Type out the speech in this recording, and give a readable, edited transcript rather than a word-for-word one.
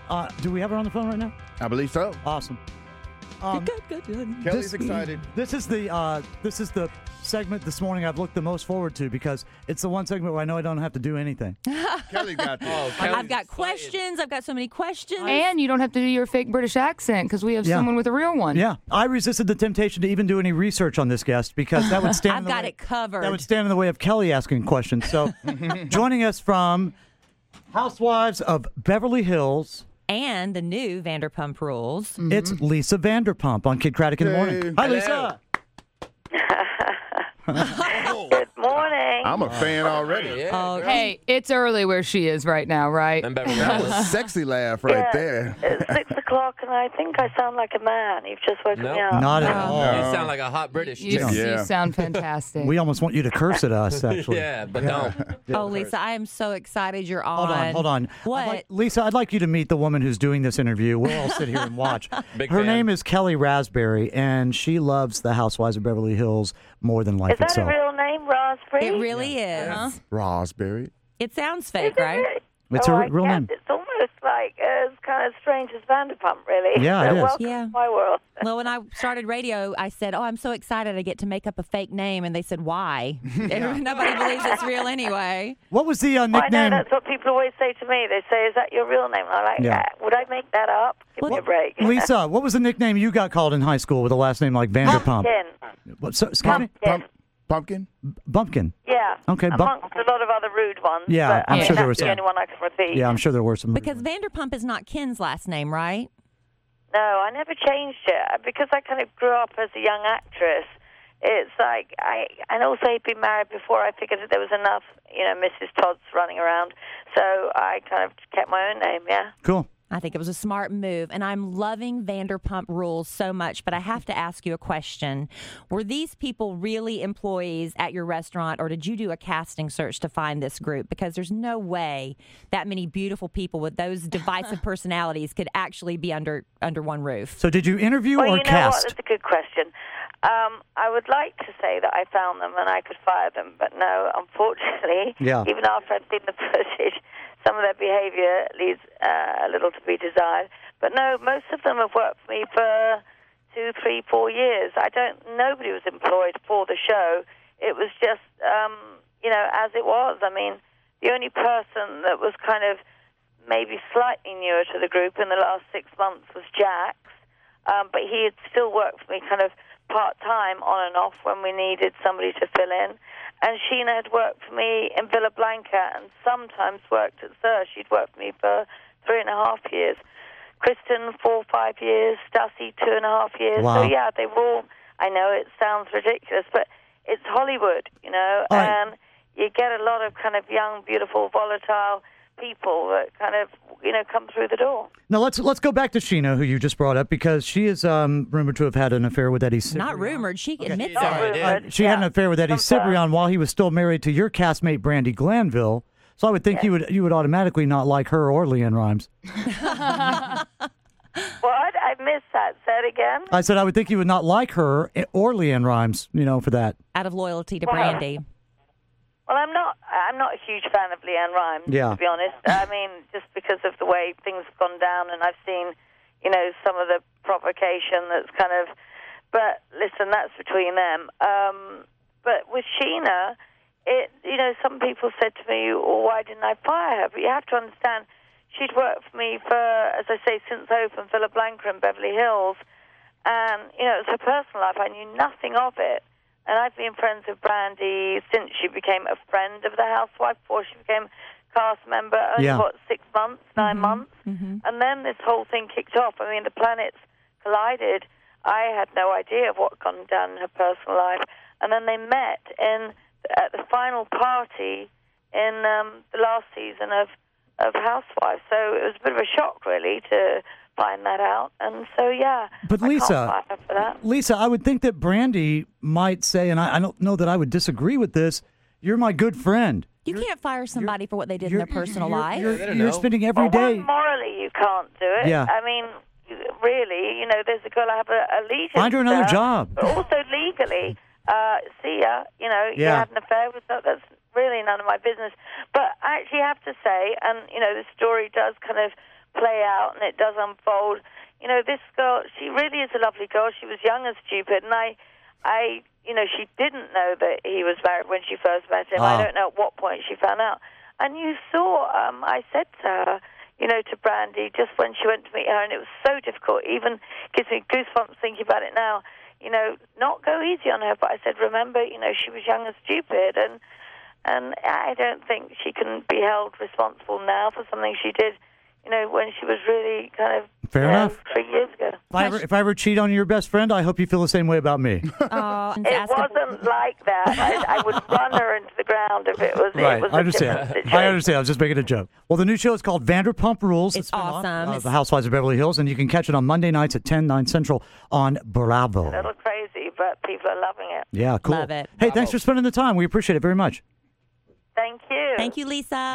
Do we have her on the phone right now? I believe so. Awesome. Good. Kelly's excited. This is the segment this morning I've looked the most forward to because it's the one segment where I know I don't have to do anything. Kelly got this. I've got questions. I've got so many questions. And you don't have to do your fake British accent because we have someone with a real one. Yeah. I resisted the temptation to even do any research on this guest because that would stand I've got it covered. That would stand in the way of Kelly asking questions. So joining us from Housewives of Beverly Hills. And the new Vanderpump Rules. It's Lisa Vanderpump on Kid Craddock in the morning. Hi, Lisa. Good morning. I'm a fan already. Hey, it's early where she is right now, right? That was a sexy laugh right there. It's 6 o'clock, and I think I sound like a man. You've just woken me up. Not at all. You sound like a hot British chick. You sound fantastic. We almost want you to curse at us, actually. But don't. Oh, Lisa, I am so excited you're on. Hold on. What? Lisa, I'd like you to meet the woman who's doing this interview. We'll all sit here and watch. Big Her fan. name is Kelly Raspberry, and she loves the Housewives of Beverly Hills more than life Is that itself. a real name, Raspberry? It really is. Raspberry. It sounds fake, Is it right? really? It's Oh, her I real guess name. It's almost like as kind of strange as Vanderpump, really. Yeah, So it is. welcome Yeah. to my world. Well, when I started radio, I said, I'm so excited I get to make up a fake name. And they said, why? Nobody believes it's real anyway. What was the I know nickname? that's what people always say to me. They say, "Is that your real name?" I'm like, Yeah. "Would I make that up? Give me a break." Lisa, what was the nickname you got called in high school with a last name like Vanderpump? Pumpkin. What, so, excuse me? Pumpkin? Bumpkin. Yeah. Okay, Amongst a lot of other rude ones. Yeah, but, I'm I mean, sure there that's was the some. only one I can repeat. Yeah, I'm sure there were some. Because Vanderpump is not Ken's last name, right? No, I never changed it because I kind of grew up as a young actress. It's like and also he'd been married before. I figured that there was enough, Mrs. Todd's running around, so I kind of kept my own name. Yeah. Cool. I think it was a smart move, and I'm loving Vanderpump Rules so much, but I have to ask you a question. Were these people really employees at your restaurant, or did you do a casting search to find this group? Because there's no way that many beautiful people with those divisive personalities could actually be under one roof. So did you interview Well, or you know cast? what? That's a good question. I would like to say that I found them and I could fire them, but no, unfortunately, even after I've seen the footage, some of their behavior leaves a little to be desired. But no, most of them have worked for me for 2, 3, 4 years. Nobody was employed for the show. It was just, as it was. I mean, the only person that was kind of maybe slightly newer to the group in the last 6 months was Jax, but he had still worked for me kind of part-time on and off when we needed somebody to fill in. And Sheena had worked for me in Villa Blanca and sometimes worked at Sir. She'd worked for me for 3.5 years. Kristen, 4 or 5 years. Stassi, 2.5 years. Wow. So, yeah, they were all, I know it sounds ridiculous, but it's Hollywood, and you get a lot of kind of young, beautiful, volatile people that kind of, come through the door. Now let's go back to Sheena, who you just brought up, because she is rumored to have had an affair with Eddie Cibrian. Not rumored. She admits Not it. rumored. She had an affair with Eddie Confirmed. Cibrian while he was still married to your castmate Brandy Glanville. So I would think you would automatically not like her or Leanne Rhymes. What? I missed that. Say it again. I said I would think you would not like her or Leanne Rhymes, for that. Out of loyalty to Well, Brandy. Well, I'm not a huge fan of Leanne Rhymes, to be honest. I mean, just because of the way things have gone down, and I've seen, some of the provocation that's kind of. But listen, that's between them. But with Sheena, some people said to me, "Well, why didn't I fire her?" But you have to understand, she'd worked for me for, as I say, since I opened Villa Blanca in Beverly Hills, and it was her personal life. I knew nothing of it. And I've been friends with Brandy since she became a friend of the housewife, before she became cast member, only, 6 months, 9 months? Mm-hmm. And then this whole thing kicked off. I mean, the planets collided. I had no idea of what had gone down in her personal life. And then they met at the final party in the last season of Housewives. So it was a bit of a shock, really, to find that out. And so, But I Lisa, can't fire her for that. Lisa, I would think that Brandy might say, and I don't know that I would disagree with this, you're my good friend. You can't fire somebody for what they did in their personal life. You're spending every day. Well, morally, you can't do it. Yeah. I mean, really, there's a girl I have a allegiance Find her another to, job. But also legally, see ya, you Yeah. had an affair with her. That's really none of my business. But I actually have to say, and, the story does kind of play out and it does unfold. You know, this girl, she really is a lovely girl. She was young and stupid, and I she didn't know that he was married when she first met him. I don't know at what point she found out. And you saw, I said to her, to Brandy, just when she went to meet her, and it was so difficult, even gives me goosebumps thinking about it now, not go easy on her, but I said, remember, she was young and stupid, and I don't think she can be held responsible now for something she did, when she was really kind of fair enough 3 years ago. If I ever cheat on your best friend, I hope you feel the same way about me. It wasn't like that. I would run her into the ground if it was. Right, it was I understand. I understand. I was just making a joke. Well, the new show is called Vanderpump Rules. It's awesome. The Housewives of Beverly Hills, and you can catch it on Monday nights at 10, 9 Central on Bravo. A little crazy, but people are loving it. Yeah, cool. Love it. Hey, thanks for spending the time. We appreciate it very much. Thank you. Thank you, Lisa.